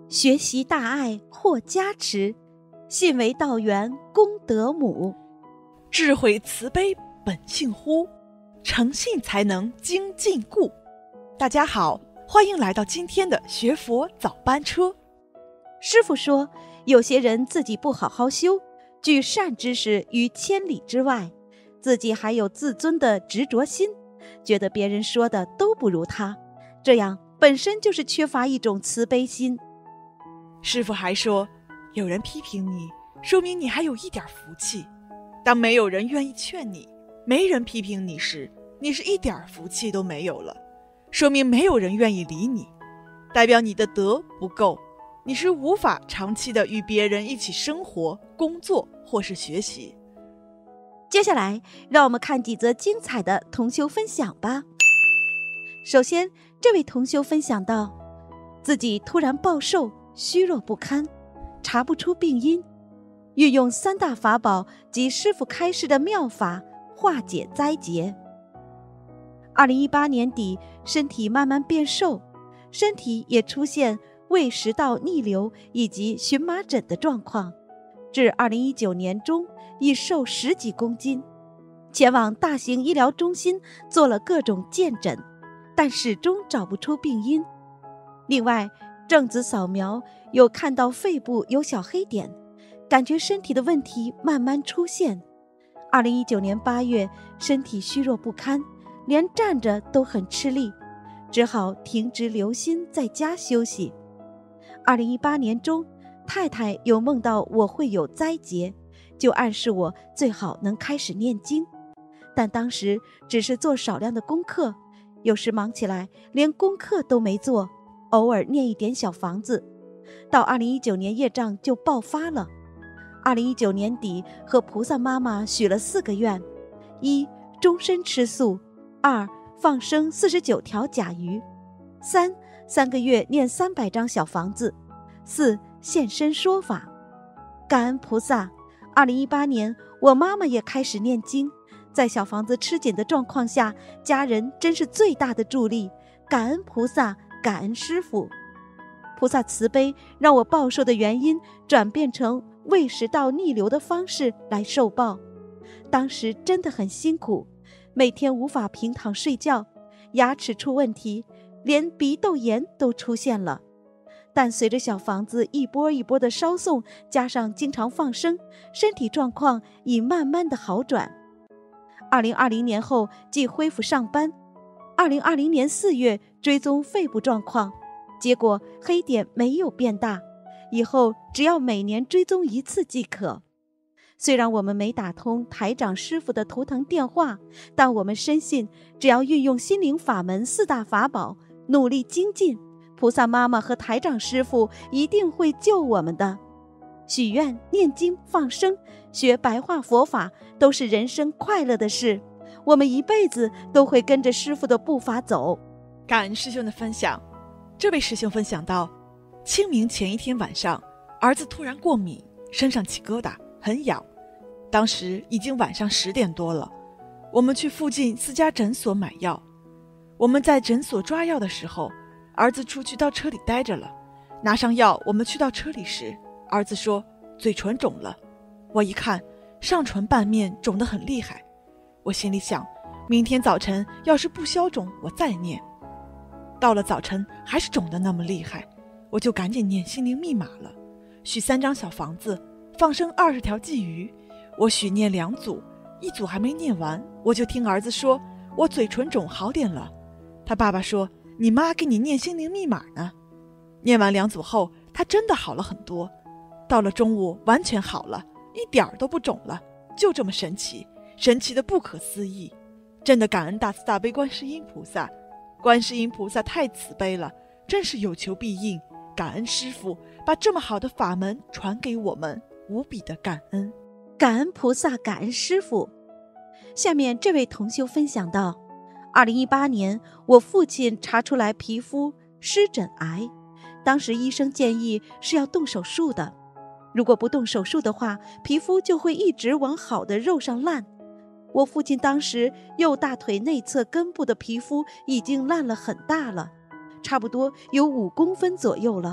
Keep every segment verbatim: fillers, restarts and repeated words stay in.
学习大爱获加持，信为道源功德母。 智慧慈悲本性乎，诚信才能精进故。大家好，欢迎来到今天的学佛早班车。 师父说，有些人自己不好好修，具善知识于千里之外，自己还有自尊的执着心，觉得别人说的都不如他，这样本身就是缺乏一种慈悲心。 师父还说，有人批评你，说明你还有一点福气。当没有人愿意劝你，没人批评你时，你是一点福气都没有了，说明没有人愿意理你，代表你的德不够，你是无法长期的与别人一起生活、工作或是学习。 接下来让我们看几则精彩的同修分享吧。首先，这位同修分享到，自己突然暴瘦，虚弱不堪，查不出病因，运用三大法宝及师父开示的妙法化解灾劫。二零一八年底，身体慢慢变瘦，身体也出现胃食道逆流以及荨麻疹的状况，至二零一九年中已瘦十几公斤，前往大型医疗中心做了各种健诊，但始终找不出病因。另外，正子扫描有看到肺部有小黑点，感觉身体的问题慢慢出现。二零一九年八月，身体虚弱不堪，连站着都很吃力，只好停职留心在家休息。二零一八年中，太太有梦到我会有灾劫，就暗示我最好能开始念经，但当时只是做少量的功课，有时忙起来连功课都没做，偶尔念一点小房子。到二零一九年业障就爆发了。二零一九年底和菩萨妈妈许了四个愿：一、终身吃素；二、放生四十九条甲鱼；三、三个月念三百张小房子；四、现身说法。感恩菩萨，二零一八年我妈妈也开始念经，在小房子吃紧的状况下，家人真是最大的助力。感恩菩萨，感恩师父。菩萨慈悲，让我暴瘦的原因转变成胃食道逆流的方式来受报。当时真的很辛苦，每天无法平躺睡觉，牙齿出问题，连鼻窦炎都出现了。但随着小房子一波一波的烧送，加上经常放生，身体状况已慢慢的好转。二零二零年后即恢复上班，二零二零年四月追踪肺部状况，结果黑点没有变大，以后只要每年追踪一次即可。虽然我们没打通台长师父的图腾电话，但我们深信，只要运用心灵法门四大法宝，努力精进，菩萨妈妈和台长师父一定会救我们的。许愿、念经、放生、学白话佛法，都是人生快乐的事，我们一辈子都会跟着师父的步伐走。 感恩师兄的分享。这位师兄分享到，清明前一天晚上，儿子突然过敏，身上起疙瘩，很痒。当时已经晚上十点多了，我们去附近私家诊所买药。我们在诊所抓药的时候，儿子出去到车里待着了。拿上药，我们去到车里时，儿子说嘴唇肿了。我一看，上唇半面肿得很厉害。我心里想，明天早晨要是不消肿，我再念。到了早晨还是肿得那么厉害，我就赶紧念心灵密码了，许三张小房子，放生二十条鲫鱼。我许念两组，一组还没念完，我就听儿子说我嘴唇肿好点了。他爸爸说，你妈给你念心灵密码呢。念完两组后，他真的好了很多。到了中午完全好了，一点儿都不肿了，就这么神奇，神奇的不可思议。真的感恩大慈大悲观世音菩萨，观世音菩萨太慈悲了，真是有求必应。感恩师父把这么好的法门传给我们，无比的感恩。 感恩菩萨，感恩师父。下面这位同修分享到，二零一八年我父亲查出来皮肤湿疹癌，当时医生建议是要动手术的，如果不动手术的话，皮肤就会一直往好的肉上烂。我父亲当时右大腿内侧根部的皮肤已经烂了很大了，差不多有五公分左右了。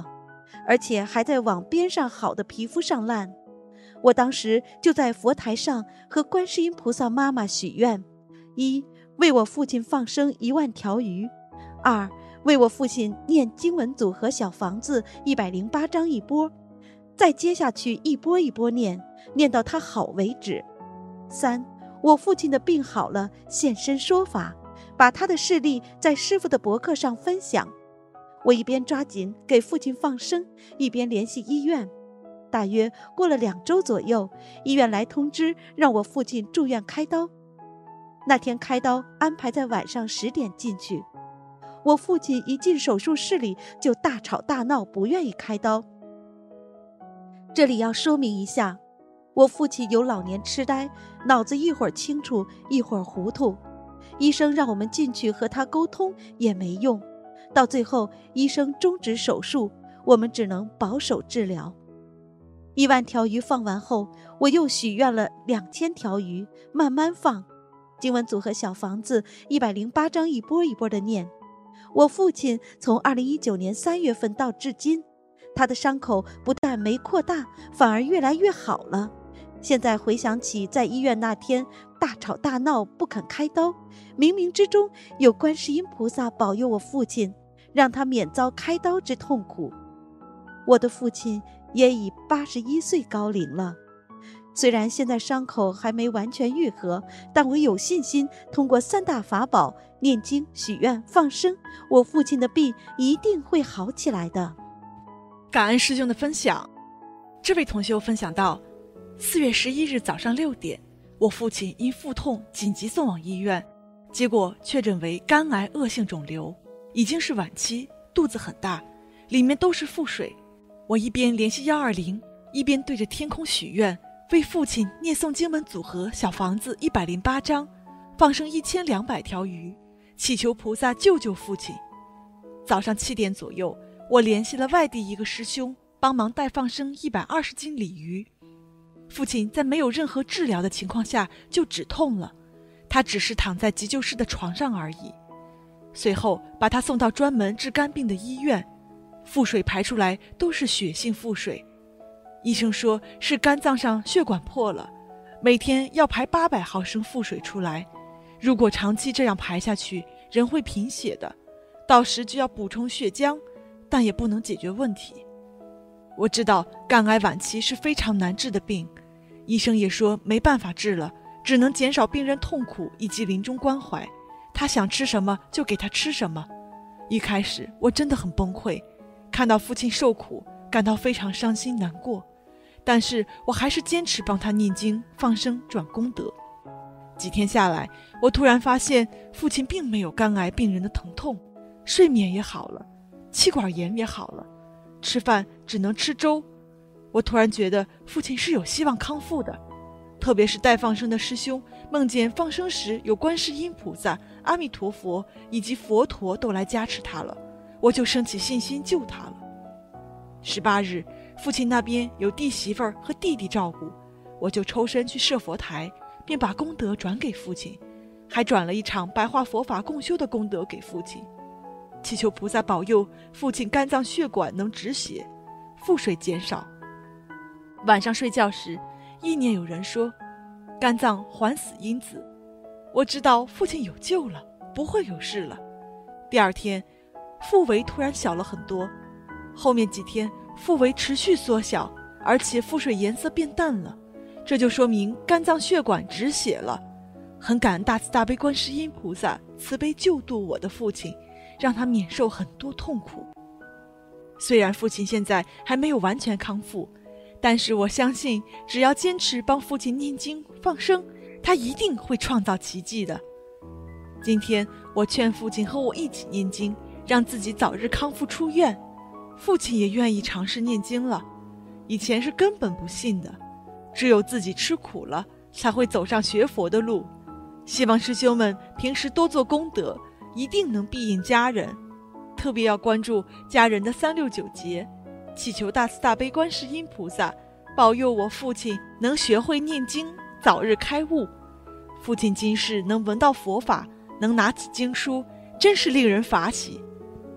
而且还在往边上好的皮肤上烂。我当时就在佛台上和观世音菩萨妈妈许愿：一，为我父亲放生一万条鱼；二，为我父亲念经文组合小房子一百零八章一波，再接下去一波一波念，念到他好为止；三，我父亲的病好了，现身说法，把他的事例在师父的博客上分享。我一边抓紧给父亲放生，一边联系医院。大约过了两周左右，医院来通知让我父亲住院开刀。那天开刀安排在晚上十点进去。我父亲一进手术室里就大吵大闹，不愿意开刀。这里要说明一下，我父亲有老年痴呆，脑子一会儿清楚一会儿糊涂，医生让我们进去和他沟通也没用，到最后医生终止手术，我们只能保守治疗。一万条鱼放完后，我又许愿了两千条鱼，慢慢放，经文组合小房子一百零八章一波一波的念。我父亲从二零一九年三月份到至今，他的伤口不但没扩大，反而越来越好了。现在回想起在医院那天大吵大闹不肯开刀，冥冥之中有观世音菩萨保佑我父亲，让他免遭开刀之痛苦。我的父亲也已八十一岁高龄了，虽然现在伤口还没完全愈合，但我有信心通过三大法宝念经、许愿、放生，我父亲的病一定会好起来的。 感恩师兄的分享。这位同修分享到，四月十一日早上六点，我父亲因腹痛紧急送往医院，结果确诊为肝癌恶性肿瘤，已经是晚期，肚子很大，里面都是腹水。我一边联系一二零，一边对着天空许愿，为父亲念诵经文组合小房子一百零八章，放生一千两百条鱼，祈求菩萨救救父亲。早上七点左右，我联系了外地一个师兄，帮忙代放生一百二十斤鲤鱼。父亲在没有任何治疗的情况下就止痛了，他只是躺在急救室的床上而已。随后把他送到专门治肝病的医院，腹水排出来都是血性腹水，医生说是肝脏上血管破了，每天要排八百毫升腹水出来，如果长期这样排下去，人会贫血的，到时就要补充血浆，但也不能解决问题。我知道肝癌晚期是非常难治的病，医生也说没办法治了，只能减少病人痛苦以及临终关怀，他想吃什么就给他吃什么。一开始我真的很崩溃，看到父亲受苦，感到非常伤心难过，但是我还是坚持帮他念经、放生转功德。几天下来，我突然发现父亲并没有肝癌病人的疼痛，睡眠也好了，气管炎也好了，吃饭只能吃粥。我突然觉得父亲是有希望康复的，特别是带放生的师兄梦见放生时有观世音菩萨、阿弥陀佛以及佛陀都来加持他了，我就升起信心救他了。十八日，父亲那边有弟媳妇儿和弟弟照顾，我就抽身去设佛台，便把功德转给父亲，还转了一场白话佛法共修的功德给父亲，祈求菩萨保佑父亲肝脏血管能止血，腹水减少。晚上睡觉时，意念有人说肝脏缓死因子，我知道父亲有救了，不会有事了。第二天，腹围突然小了很多，后面几天腹围持续缩小，而且腹水颜色变淡了，这就说明肝脏血管止血了。很感恩大慈大悲观世音菩萨慈悲救度我的父亲，让他免受很多痛苦。虽然父亲现在还没有完全康复，但是我相信只要坚持帮父亲念经放生，他一定会创造奇迹的。今天我劝父亲和我一起念经，让自己早日康复出院。父亲也愿意尝试念经了，以前是根本不信的，只有自己吃苦了才会走上学佛的路。希望师兄们平时多做功德，一定能庇荫家人，特别要关注家人的三六九节，祈求大慈大悲观世音菩萨保佑我父亲能学会念经，早日开悟。父亲今世能闻到佛法，能拿起经书，真是令人法喜。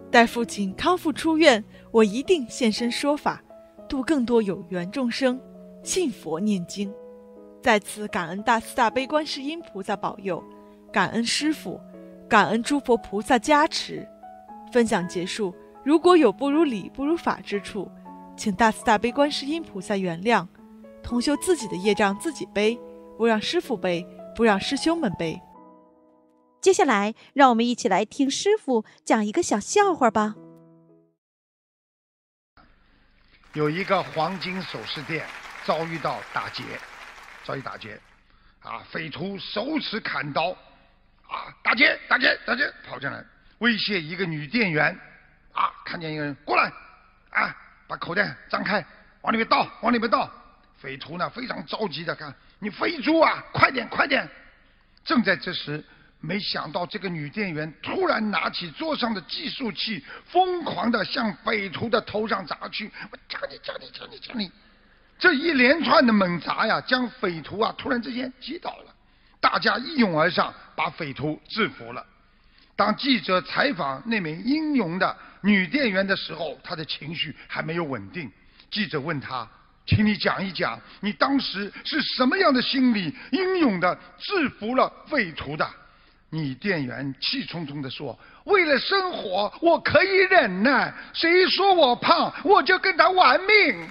待父亲康复出院，我一定现身说法，度更多有缘众生，信佛念经。在此感恩大慈大悲观世音菩萨保佑，感恩师父，感恩诸佛菩萨加持。分享结束，如果有不如理不如法之处，请大慈大悲观世音菩萨原谅。同修自己的业障自己背，不让师父背，不让师兄们背。 接下来让我们一起来听师父讲一个小笑话吧。 有一个黄金首饰店遭遇到打劫，遭遇打劫啊！匪徒手持砍刀啊，打劫打劫打劫，跑进来威胁一个女店员啊！看见一个人过来啊，把口袋张开，往里面倒，往里面倒。匪徒呢非常着急的看，你肥猪啊，快点快点！正在这时，没想到这个女店员突然拿起桌上的计数器，疯狂地向匪徒的头上砸去。我讲你讲你讲你讲你！这一连串的猛砸呀，将匪徒啊突然之间击倒了。大家一拥而上，把匪徒制服了。当记者采访那名英勇的女店员的时候，她的情绪还没有稳定。记者问她，请你讲一讲，你当时是什么样的心理，英勇地制服了匪徒的？女店员气冲冲地说，为了生活我可以忍耐，谁说我胖我就跟他玩命。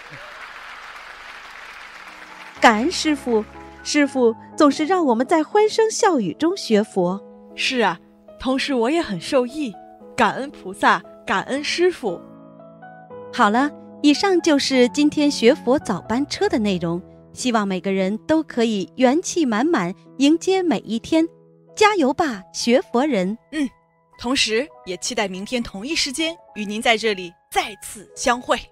感恩师父，师父总是让我们在欢声笑语中学佛。 是啊，同时我也很受益，感恩菩萨，感恩师父。 好了，以上就是今天学佛早班车的内容，希望每个人都可以元气满满迎接每一天，加油吧学佛人。 嗯，同时也期待明天同一时间与您在这里再次相会。